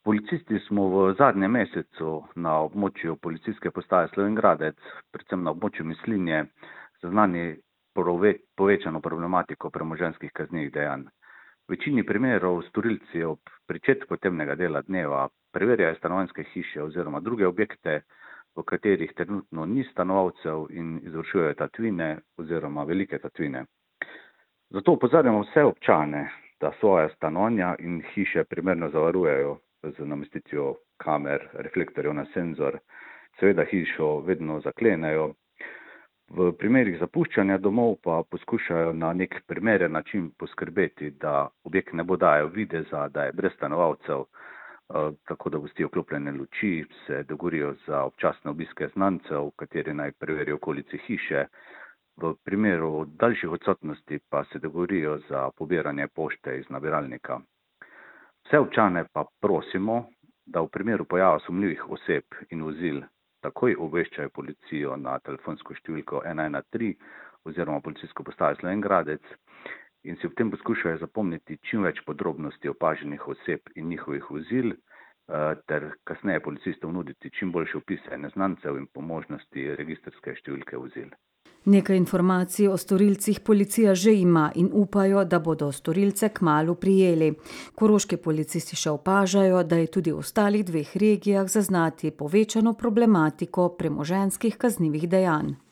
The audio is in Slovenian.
Policisti smo v zadnjem mesecu na območju policijske postaje Slovenj Gradec, predvsem na območju Mislinje, zaznali povečano problematiko premoženjskih kaznivih dejanj. V večini primerov storilci ob pričetku temnega dela dneva preverjajo stanovanjske hiše oziroma druge objekte, v katerih trenutno ni stanovalcev, in izvršujejo tatvine oziroma velike tatvine. Zato opozarjamo vse občane, da svoja stanovanja in hiše primerno zavarujejo z namestitvijo kamer, reflektorjev na senzor, seveda hišo vedno zaklenejo. V primerih zapuščanja domov pa poskušajo na nek primeren način poskrbeti, da objekt ne bo dajal videza, da je brez stanovalcev, tako da pustijo vklopljene luči, se dogovorijo za občasne obiske znancev, kateri naj preverijo okolici hiše. V primeru daljših odsotnosti pa se dogovorijo za pobiranje pošte iz nabiralnika. Vse občane pa prosimo, da v primeru pojava sumljivih oseb in vozil takoj obveščajo policijo na telefonsko številko 113 oziroma policijsko postajo Slovenj Gradec in si ob tem poskušajo zapomniti čim več podrobnosti opaženih oseb in njihovih vozil, ter kasneje policistom nuditi čim boljše opise neznancev in po možnosti registrske številke vozil. Nekaj informacij o storilcih policija že ima in upajo, da bodo storilce kmalu prijeli. Koroški policisti še opažajo, da je tudi v ostalih 2 regijah zaznati povečano problematiko premoženjskih kaznivih dejanj.